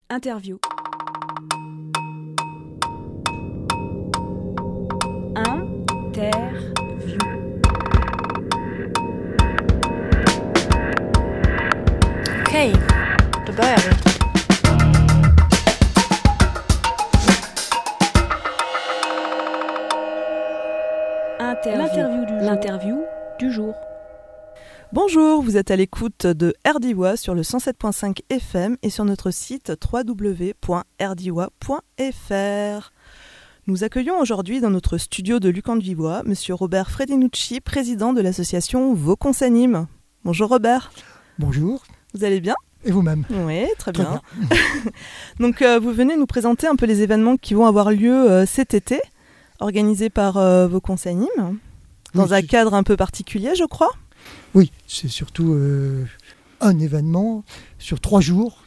Interview. Okej, då börjar vi. L'interview du jour. Bonjour, vous êtes à l'écoute de RDIWA sur le 107.5 FM et sur notre site www.rdiwa.fr. Nous accueillons aujourd'hui dans notre studio de Lucan-de-Vivois Monsieur Robert Fredinucci, président de l'association Vaucon s'anime. Bonjour Robert. Bonjour. Vous allez bien ? Et vous-même ? Oui, très bien. Donc vous venez nous présenter un peu les événements qui vont avoir lieu cet été, organisés par Vaucon s'anime, dans un cadre un peu particulier, je crois. Oui, c'est surtout un événement sur 3 jours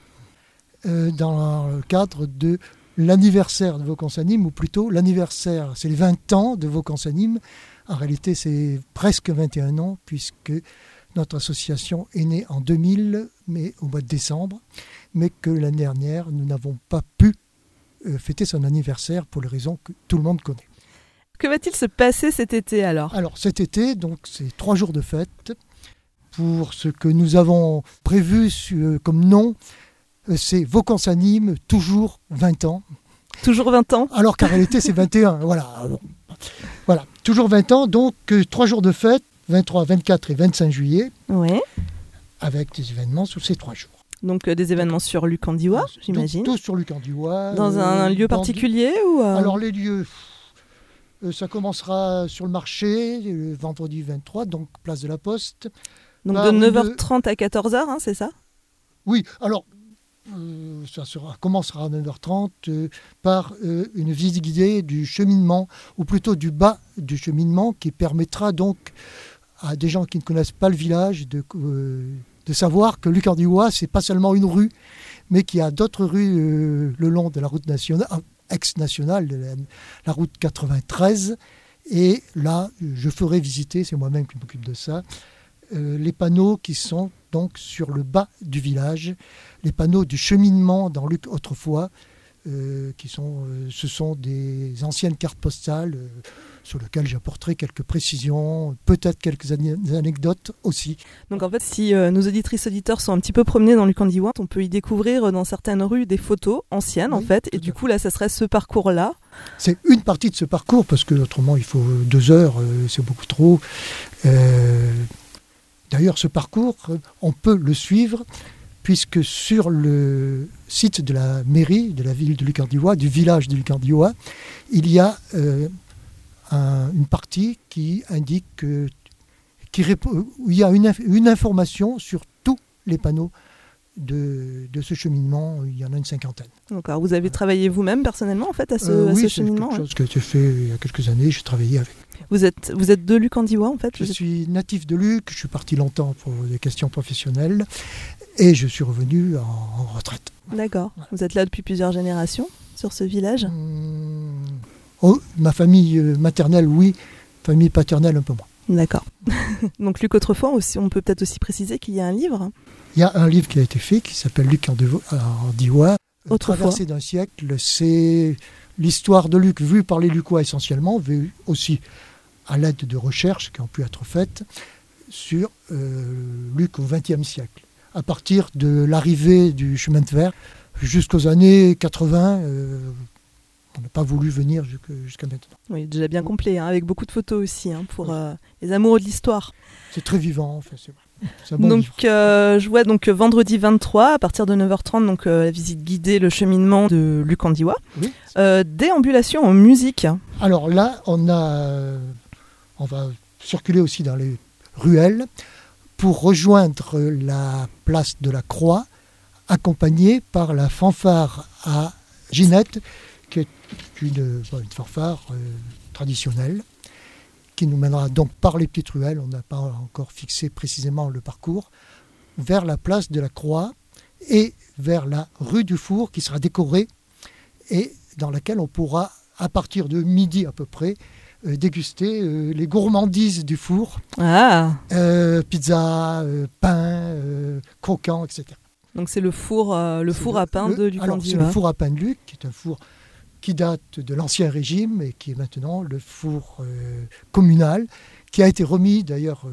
dans le cadre de l'anniversaire de Vaucon s'anime, ou plutôt l'anniversaire, c'est les 20 ans de Vaucon s'anime. En réalité, c'est presque 21 ans, puisque notre association est née en 2000, mais au mois de décembre, mais que l'année dernière, nous n'avons pas pu fêter son anniversaire pour les raisons que tout le monde connaît. Que va-t-il se passer cet été alors ? Alors cet été, donc, c'est 3 jours de fête. Pour ce que nous avons prévu comme nom, c'est Vaucon s'anime, toujours 20 ans. Toujours 20 ans ? Alors qu'en réalité, c'est 21. Voilà, toujours 20 ans, donc 3 jours de fête, 23, 24 et 25 juillet, oui. Avec des événements sur ces 3 jours. Donc des événements sur Lucan-de-Vivois, j'imagine. Tout sur Lucan-de-Vivois. Dans un lieu particulier ou Alors les lieux, ça commencera sur le marché, le vendredi 23, donc place de la Poste. Donc de 9h30 à 14h, hein, c'est ça ? Oui, alors ça commencera à 9h30 par une visite guidée du cheminement, ou plutôt du bas du cheminement, qui permettra donc à des gens qui ne connaissent pas le village de savoir que Lucan-de-Vivois, c'est pas seulement une rue, mais qu'il y a d'autres rues le long de la route nationale, ex-nationale, la route 93. Et là, je ferai visiter, c'est moi-même qui m'occupe de ça, les panneaux qui sont donc sur le bas du village, les panneaux du cheminement dans Luc autrefois, ce sont des anciennes cartes postales sur lesquelles j'apporterai quelques précisions, peut-être quelques anecdotes aussi. Donc en fait, si nos auditrices auditeurs sont un petit peu promenés dans Lucan-de-Vivois, on peut y découvrir dans certaines rues des photos anciennes, oui, en fait, et du coup là, ça serait ce parcours-là. C'est une partie de ce parcours, parce que autrement il faut 2 heures, c'est beaucoup trop. D'ailleurs, ce parcours, on peut le suivre, puisque sur le site de la mairie de la ville de Lucan-de-Vivois, du village de Lucan-de-Vivois, il y a une partie qui indique où il y a une information sur tous les panneaux de ce cheminement. Il y en a une 50aine. D'accord. Vous avez travaillé vous-même personnellement en fait à ce cheminement ? Oui, c'est quelque chose qui a été fait il y a quelques années. J'ai travaillé avec. Vous êtes de Lucan-de-Vivois en fait ? Je suis natif de Luc. Je suis parti longtemps pour des questions professionnelles et je suis revenu en retraite. D'accord. Ouais. Vous êtes là depuis plusieurs générations sur ce village ? Ma famille maternelle, oui. Famille paternelle, un peu moins. D'accord. Donc Luc autrefois, aussi, on peut peut-être aussi préciser qu'il y a un livre. Il y a un livre qui a été fait qui s'appelle Lucan-de-Vivois. Traversée d'un siècle, c'est l'histoire de Luc vue par les Lucois essentiellement, vue aussi à l'aide de recherches qui ont pu être faites sur Luc au XXe siècle. À partir de l'arrivée du chemin de fer jusqu'aux années 80, on n'a pas voulu venir jusqu'à maintenant. Oui, déjà bien complet, hein, avec beaucoup de photos aussi, pour les amoureux de l'histoire. C'est très vivant, en fait, c'est vrai. C'est un bon donc, je vois donc vendredi 23, à partir de 9h30, donc, la visite guidée, le cheminement de Lucan-de-Vivois. Oui. Déambulation en musique. Alors là, on va circuler aussi dans les ruelles pour rejoindre la place de la Croix, accompagné par la fanfare à Ginette, qui est une fanfare traditionnelle, qui nous mènera donc par les petites ruelles, on n'a pas encore fixé précisément le parcours, vers la place de la Croix et vers la rue du Four qui sera décorée et dans laquelle on pourra, à partir de midi à peu près, déguster les gourmandises du four, pizza, pain, croquants, etc. Donc c'est le four à pain de Luc Alors, Andiwa. c'est le four à pain de Luc, qui est un four qui date de l'Ancien Régime et qui est maintenant le four communal, qui a été remis d'ailleurs,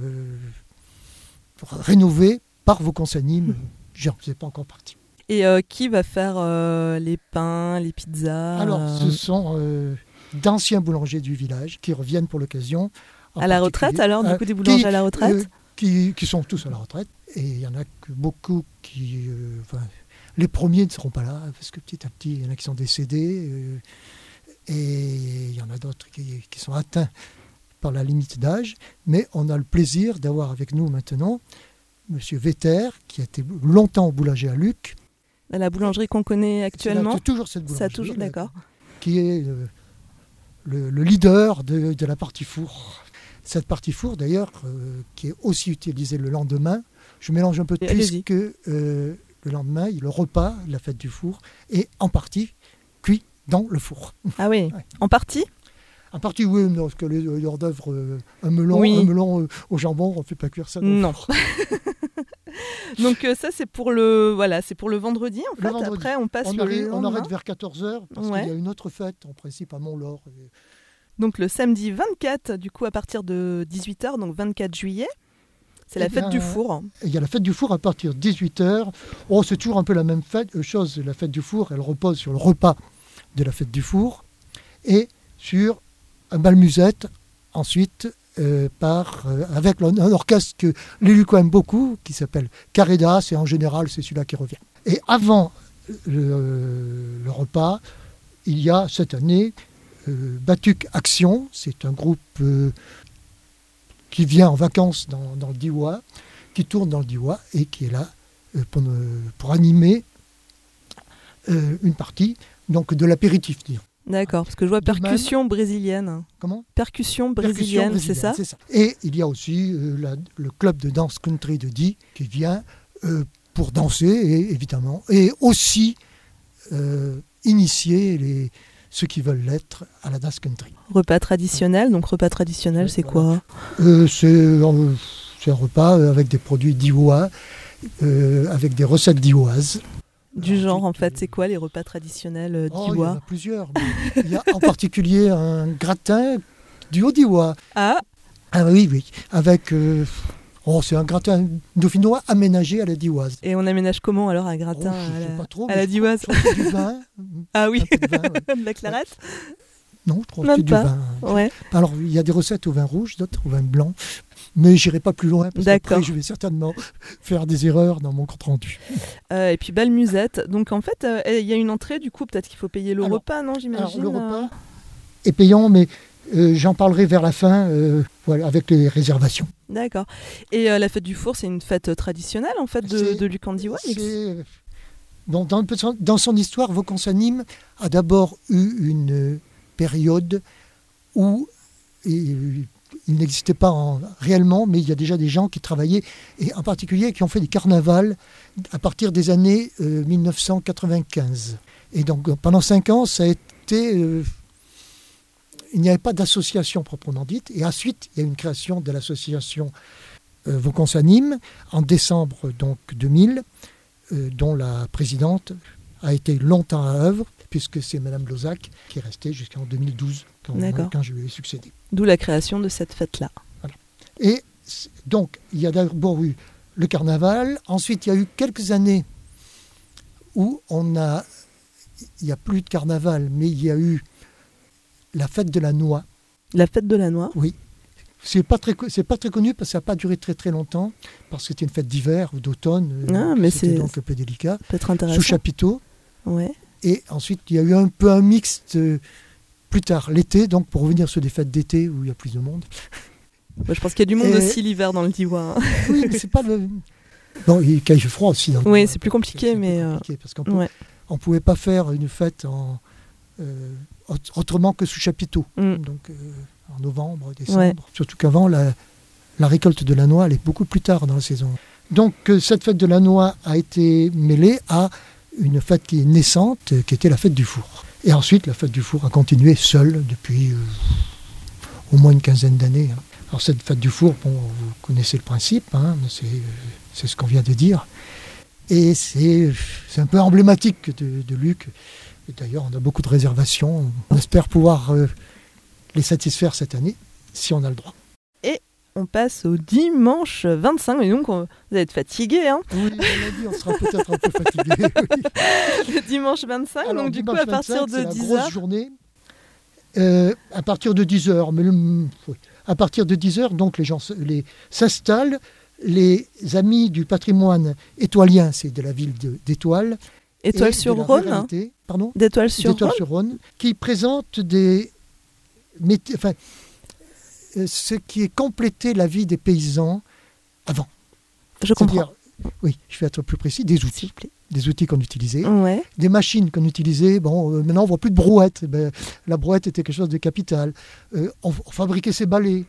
rénové par vos consannimes. Je ne sais pas encore parti. Et qui va faire les pains, les pizzas Alors, ce sont d'anciens boulangers du village qui reviennent pour l'occasion. À la retraite alors, du coup, des boulangers à la retraite qui sont tous à la retraite. Et il y en a que beaucoup qui... les premiers ne seront pas là, parce que petit à petit, il y en a qui sont décédés. Et il y en a d'autres qui sont atteints par la limite d'âge. Mais on a le plaisir d'avoir avec nous maintenant M. Vetter, qui a été longtemps boulanger à Luc. La boulangerie qu'on connaît actuellement. C'est toujours cette boulangerie. Ça toujours, d'accord. Qui est le leader de la partie four. Cette partie four, d'ailleurs, qui est aussi utilisée le lendemain. Je mélange un peu puisque le lendemain, le repas, la fête du four, est en partie cuit dans le four. Ah oui, ouais. En partie ? En partie, oui, parce que les hors d'œuvre, un melon au jambon, on ne fait pas cuire ça dans le four. Donc ça, c'est pour le vendredi, en fait. Vendredi. Après, on passe on arrête vers 14h, parce qu'il y a une autre fête, en principe, à Mont-Laure. Donc le samedi 24, du coup, à partir de 18h, donc 24 juillet, c'est la fête du four. Il y a la fête du four à partir de 18h. Oh, c'est toujours un peu la même chose. La fête du four, elle repose sur le repas de la fête du four et sur un bal musette, ensuite, avec un orchestre que les Lucois aiment beaucoup, qui s'appelle Caredas, et en général, c'est celui-là qui revient. Et avant le repas, il y a cette année Batuc Action, c'est un groupe qui vient en vacances dans le Diois, qui tourne dans le Diois et qui est là pour animer une partie donc de l'apéritif. D'accord, parce que je vois percussion brésilienne. Comment ? Percussion brésilienne, c'est ça ? Et il y a aussi le club de danse country de Die qui vient pour danser, et, évidemment, et aussi initier ceux qui veulent l'être à la danse country. Repas traditionnel, donc repas traditionnel, c'est quoi ? C'est un repas avec des produits diois, avec des recettes dioises. Du genre, en fait, c'est quoi les repas traditionnels diois ? Il y en a plusieurs. Il y a en particulier un gratin du Haut-Diois. Ah oui, avec... c'est un gratin dauphinois aménagé à la dioise. Et on aménage comment alors un gratin à la dioise ? Du vin. Ah oui, de vin, ouais. De la clarette ? Non, je crois que c'est du vin. Ouais. Alors, il y a des recettes au vin rouge, d'autres au vin blanc. Mais je n'irai pas plus loin parce qu'après, je vais certainement faire des erreurs dans mon compte-rendu. Et puis, belle musette. Donc, en fait, il y a une entrée, du coup, peut-être qu'il faut payer le repas, non, j'imagine. Alors, le repas est payant, mais j'en parlerai vers la fin, avec les réservations. D'accord. Et la fête du four, c'est une fête traditionnelle, en fait, de Luc Andiwa. Dans son histoire, Vaucansanime a d'abord eu une période où il n'existait pas réellement, mais il y a déjà des gens qui travaillaient, et en particulier qui ont fait des carnavals à partir des années 1995. Et donc pendant 5 ans, ça a été... il n'y avait pas d'association proprement dite, et ensuite il y a eu une création de l'association Vaucansanime en décembre donc 2000, dont la présidente a été longtemps à œuvre, puisque c'est Mme Lozac qui est restée jusqu'en 2012, quand je lui ai succédé. D'où la création de cette fête-là. Voilà. Et donc, il y a d'abord eu le carnaval, ensuite il y a eu quelques années où il n'y a plus de carnaval, mais il y a eu la fête de la noix. La fête de la noix ? Oui. C'est pas très connu parce que ça n'a pas duré très très longtemps, parce que c'était une fête d'hiver ou d'automne, mais c'était donc un peu délicat, peut-être intéressant. Sous chapiteau. Ouais. Et ensuite, il y a eu un peu un mixte plus tard, l'été, donc pour revenir sur des fêtes d'été où il y a plus de monde. Je pense qu'il y a du monde aussi l'hiver dans le Diois. Oui, mais c'est pas le... Non, il fait froid aussi. Oui, c'est plus compliqué, mais... parce qu'on ne pouvait pas faire une fête autrement que sous chapiteau. Donc en novembre, décembre. Ouais. Surtout qu'avant, la récolte de la noix, elle est beaucoup plus tard dans la saison. Donc cette fête de la noix a été mêlée à une fête qui est naissante, qui était la fête du four. Et ensuite, la fête du four a continué seule depuis au moins une quinzaine d'années. Alors cette fête du four, vous connaissez le principe, c'est ce qu'on vient de dire. Et c'est un peu emblématique de Luc. Et d'ailleurs, on a beaucoup de réservations. On espère pouvoir les satisfaire cette année, si on a le droit. Et on passe au dimanche 25, et donc vous allez être fatigué. Hein. Oui, on l'a dit, on sera peut-être un peu fatigué. Oui. Le dimanche 25, alors, donc du coup, à partir de 10h. C'est la grosse journée. À partir de 10h, à partir de 10h, donc les gens s'installent. Les amis du patrimoine étoilien, c'est de la ville d'Étoile. Étoile-sur-Rhône. Pardon ? d'Étoile-sur-Rhône, qui présente ce qui est complété la vie des paysans avant. Je comprends. Oui, je vais être plus précis, des outils. S'il vous plaît. Des outils qu'on utilisait, Ouais. des machines qu'on utilisait. Maintenant, on ne voit plus de brouette. La brouette était quelque chose de capital. On fabriquait ses balais.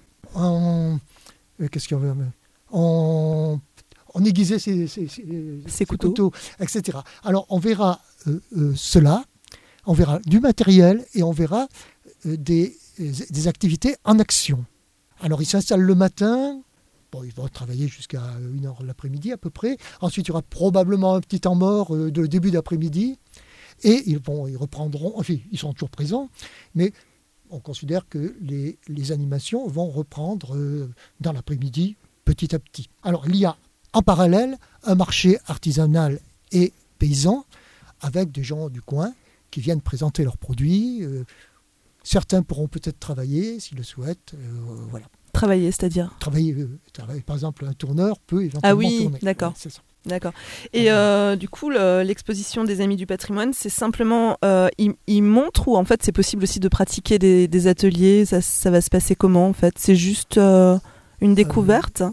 On aiguisait ses couteaux, etc. Alors, on verra cela, on verra du matériel et on verra des activités en action. Alors, ils s'installent le matin. Ils vont travailler jusqu'à 1h l'après-midi à peu près. Ensuite, il y aura probablement un petit temps mort de début d'après-midi. Et ils reprendront, enfin, ils sont toujours présents, mais on considère que les animations vont reprendre dans l'après-midi, petit à petit. Alors, il y a en parallèle un marché artisanal et paysan avec des gens du coin qui viennent présenter leurs produits. Certains pourront peut-être travailler s'ils le souhaitent. Voilà. Travailler, c'est-à-dire travailler, par exemple, un tourneur peut éventuellement tourner. Ah oui, d'accord. Ouais, c'est ça. D'accord. Et du coup, l'exposition des Amis du patrimoine, c'est simplement, ils montrent ou en fait c'est possible aussi de pratiquer des ateliers, ça va se passer comment en fait ? C'est juste une découverte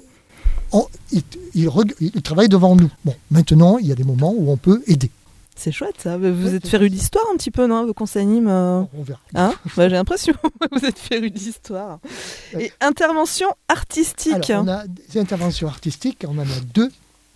ils travaillent devant nous. Bon, maintenant, il y a des moments où on peut aider. C'est chouette ça. Vous êtes féru d'histoire un petit peu, non ? Vos conseillers On verra. Hein ? J'ai l'impression que vous êtes féru d'histoire. Et intervention artistique. Alors, on a des interventions artistiques, on en a 2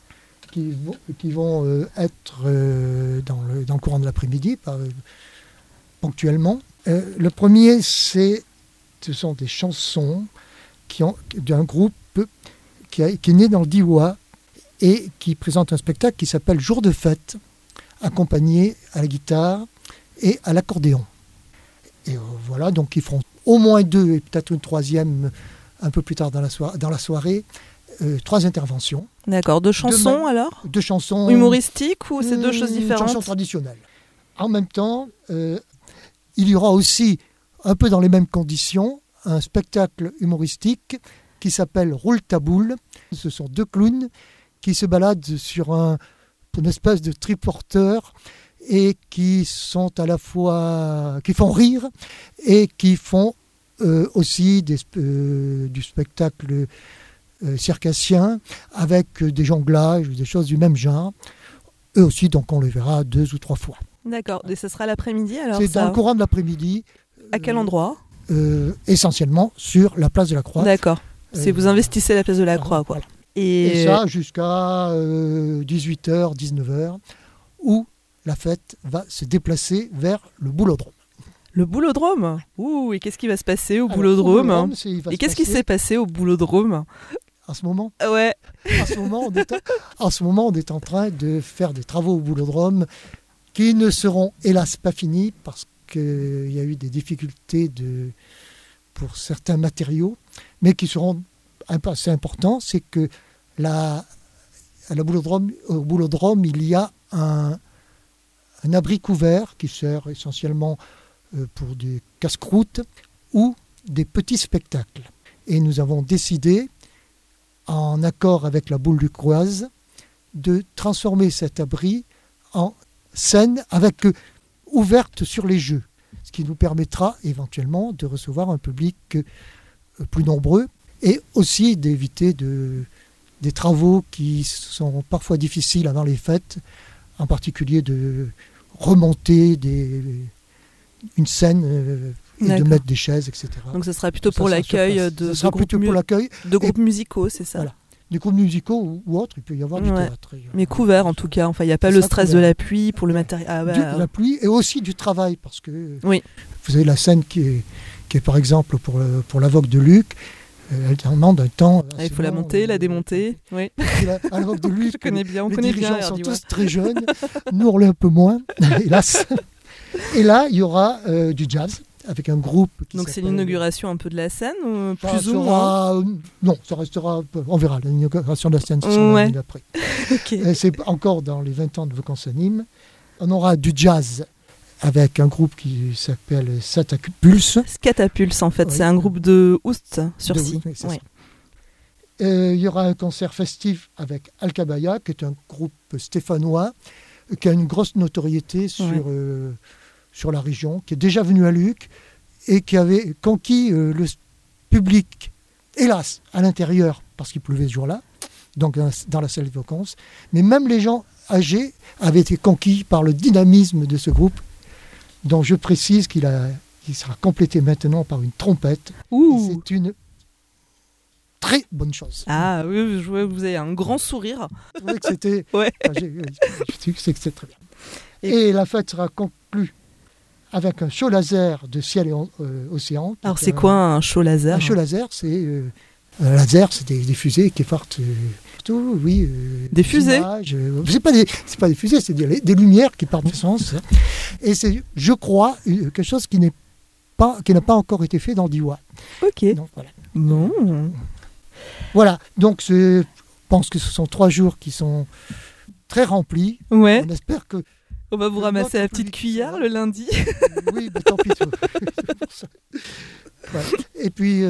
qui vont être dans le courant de l'après-midi, ponctuellement. Le premier, ce sont des chansons d'un groupe qui est né dans le Diois et qui présente un spectacle qui s'appelle Jour de fête, accompagné à la guitare et à l'accordéon. Et voilà, donc ils feront au moins 2 et peut-être une 3e un peu plus tard dans la soirée. 3 interventions. D'accord, 2 chansons alors ? 2 chansons humoristiques ou c'est 2 choses différentes ? Chansons traditionnelles. En même temps, il y aura aussi, un peu dans les mêmes conditions, un spectacle humoristique qui s'appelle Roule ta boule. Ce sont 2 clowns qui se baladent sur une espèce de triporteur et qui sont à la fois qui font rire et qui font aussi du spectacle circassien avec des jonglages, des choses du même genre. Eux aussi, donc on les verra 2 ou 3 fois. D'accord, et ce sera l'après-midi alors ? C'est dans le courant de l'après-midi. À quel endroit ? Essentiellement sur la place de la Croix. D'accord, vous investissez la place de la Croix, quoi. Voilà. Et ça jusqu'à 18h, 19h, où la fête va se déplacer vers le boulodrome. Le boulodrome ? Ouh, et qu'est-ce qui va se passer au boulodrome ? Et qu'est-ce qui s'est passé au boulodrome ? En ce moment ? Ouais. En ce moment, on est en train de faire des travaux au boulodrome qui ne seront hélas pas finis parce qu'il y a eu des difficultés pour certains matériaux, mais qui seront assez importants. C'est que au boulodrome, il y a un abri couvert qui sert essentiellement pour des casse-croûtes ou des petits spectacles. Et nous avons décidé, en accord avec la Boule du Croise, de transformer cet abri en scène ouverte sur les jeux, ce qui nous permettra éventuellement de recevoir un public plus nombreux et aussi d'éviter des travaux qui sont parfois difficiles avant les fêtes, en particulier de remonter une scène et de mettre des chaises, etc. Donc ce sera plutôt pour l'accueil de groupes musicaux, c'est ça ? Voilà. Des groupes musicaux ou autres, il peut y avoir du théâtre. Mais couvert en tout cas, enfin il n'y a pas le stress de la pluie pour le matériel. De la pluie et aussi du travail, parce que vous avez la scène qui est par exemple pour la Vogue de Luc, alternant d'un temps. Il faut la monter, la démonter. Oui. À l'époque de lui, Je connais bien, on les connaît dirigeants bien. sont Erdi, tous très jeunes. Nous, on l'est un peu moins, hélas. Et là, il y aura du jazz avec un groupe. Donc c'est l'inauguration un peu de la scène, ou Ça plus ou moins. Non, ça restera. On verra. L'inauguration de la scène, ce sera l'année d'après. Ok. C'est encore dans les 20 ans de Vacances à Nîmes. On aura du jazz avec un groupe qui s'appelle Scatapulse. Scatapulse, en fait, Oui. c'est un groupe de Oust-sur-Scie. Oui, c'est Oui. ça. Il y aura un concert festif avec Alcabaya, qui est un groupe stéphanois, qui a une grosse notoriété sur la région, qui est déjà venu à Luc et qui avait conquis le public, hélas, à l'intérieur, parce qu'il pleuvait ce jour-là, donc dans la salle de vacances. Mais même les gens âgés avaient été conquis par le dynamisme de ce groupe, dont je précise qu'il sera complété maintenant par une trompette. Ouh. C'est une très bonne chose. Ah oui, je vois que vous avez un grand sourire. Je trouvais que c'était... Ouais. Je trouve que c'était très bien. Et la fête sera conclue avec un show laser de ciel et océan. Alors c'est quoi un show laser? Un show laser, c'est... un laser, c'est des fusées qui partent partout, oui. Des fusées images, c'est pas des fusées, c'est des lumières qui partent de sens. Et c'est, je crois, quelque chose qui n'a pas encore été fait dans Diois. Ok. Donc, voilà. Bon. Voilà, donc je pense que ce sont 3 jours qui sont très remplis. Ouais. On espère que... On va vous ramasser la petite public, cuillère ça va. le lundi. Oui, mais tant pis. C'est pour ça. Voilà. Et puis,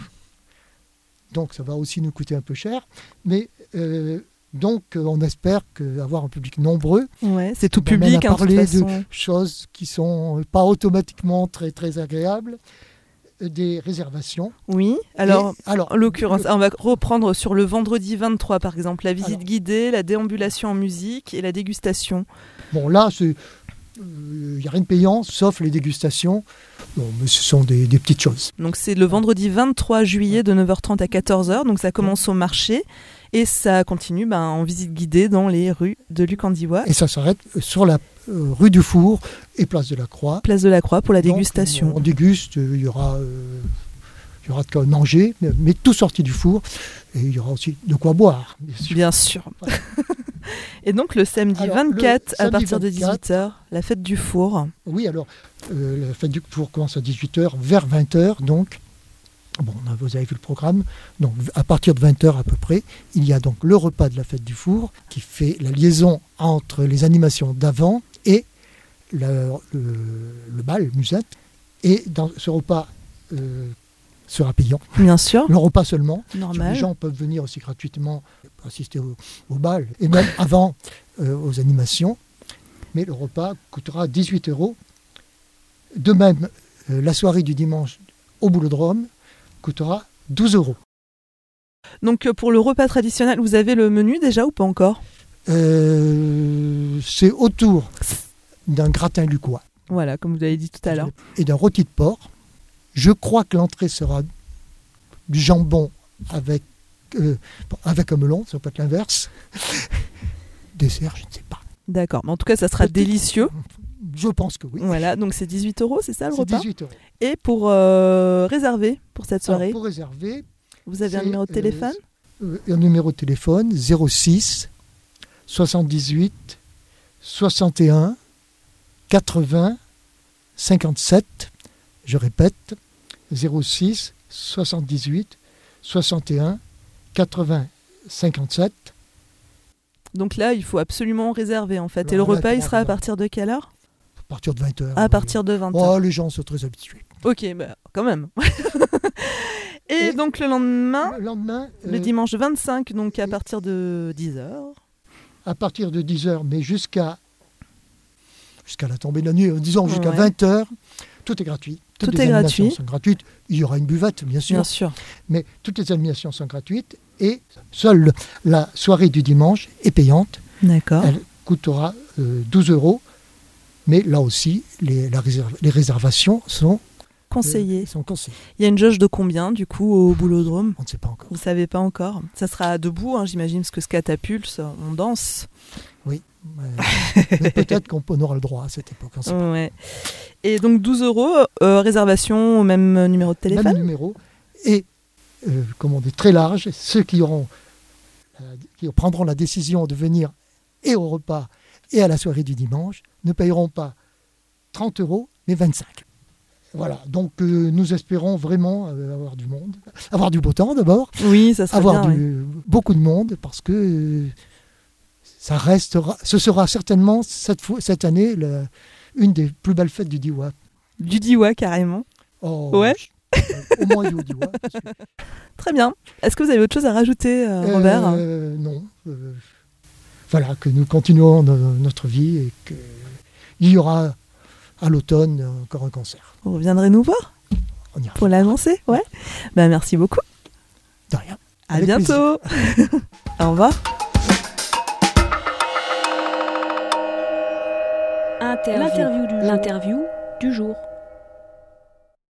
donc ça va aussi nous coûter un peu cher. Mais donc, on espère avoir un public nombreux. Ouais, c'est tout Ça m'amène public, à hein, de toute parler façon. choses qui sont pas automatiquement très, très agréables. Des réservations. Oui, alors... Et, alors En l'occurrence, on va reprendre sur le vendredi 23 par exemple, la visite Alors. guidée, la déambulation en musique et la dégustation. bon, là, il n'y a rien de payant, sauf les dégustations. Bon, mais ce sont des petites choses. Donc c'est le vendredi 23 juillet de 9h30 à 14h, donc ça commence au marché et ça continue en visite guidée dans les rues de Luc-en-Diois. Et ça s'arrête sur la rue du Four et place de la Croix. Place de la Croix pour la Donc, dégustation. on déguste, il y aura de quoi manger, mais tout sorti du four. Et il y aura aussi de quoi boire, bien sûr. Bien sûr. Voilà. Et donc le samedi Alors, 24 le à partir de samedi 18h, la fête du four. Oui, alors, la fête du four commence à 18h, vers 20h, donc. Bon, vous avez vu le programme. Donc, à partir de 20h à peu près, il y a donc le repas de la fête du four qui fait la liaison entre les animations d'avant et le bal, le musette. Et dans ce repas sera payant. Bien sûr, Le repas seulement. normal. Les gens peuvent venir aussi gratuitement assister au bal et même avant aux animations. Mais le repas coûtera 18 €. De même, la soirée du dimanche au Boulodrome coûtera 12 €. Donc pour le repas traditionnel, vous avez le menu déjà ou pas encore? C'est autour d'un gratin lucois Voilà, comme vous l'avez dit tout à l'heure. et d'un rôti de porc. Je crois que l'entrée sera du jambon avec un melon, ça peut être l'inverse. Dessert, je ne sais pas. D'accord, mais en tout cas ça sera Peut-être- délicieux. Je pense que oui. Voilà, donc c'est 18 €, c'est ça le C'est repas? 18 €. Et pour réserver pour cette soirée, Alors, pour réserver, vous avez un c'est, numéro de téléphone? un numéro de téléphone 06 78 61 80 57. Je répète, 06 78 61 80 57. Donc là, il faut absolument réserver en fait. Alors Et le là, repas, il comment sera à réserver partir de quelle heure? À partir de 20h. À partir de 20h. Oh, les gens sont très habitués. Ok, bah, quand même. Et Et donc le lendemain, Le lendemain, le dimanche 25, donc à partir de 10h. à partir de 10h, mais jusqu'à la tombée de la nuit, disons jusqu'à Ouais. 20h, tout est gratuit. Toutes Tout les est animations gratuit. sont gratuites. Il y aura une buvette, bien sûr, Bien sûr. mais toutes les animations sont gratuites et seule la soirée du dimanche est payante. D'accord. Elle coûtera 12 €, mais là aussi, les réservations sont Conseillé. sont conseillées. Il y a une jauge de combien du coup au Boulodrome? On ne sait pas encore. Vous savez pas encore. Ça sera debout, hein, j'imagine, parce que Scatapulse, on danse. Oui. Mais peut-être qu'on aura le droit à cette époque. On sait pas. Ouais. Et donc 12 €, réservation au même numéro de téléphone? Même numéro. Et très large. Ceux qui prendront la décision de venir et au repas et à la soirée du dimanche ne payeront pas 30 €, mais 25. Voilà, donc nous espérons vraiment avoir du monde, avoir du beau temps d'abord, Oui, ça serait avoir bien. beaucoup de monde, parce que ce sera certainement cette année une des plus belles fêtes du Diois. Du Diois, carrément. Oh, Ouais. Au moins du Diois. Très bien. Est-ce que vous avez autre chose à rajouter, Robert? Non. Voilà, que nous continuons notre vie et qu'il y aura à l'automne encore un concert. Vous reviendrez nous voir On y arrive. pour l'annoncer? Ouais. Ben, merci beaucoup. De rien. À Avec bientôt. Au revoir. L'interview du jour.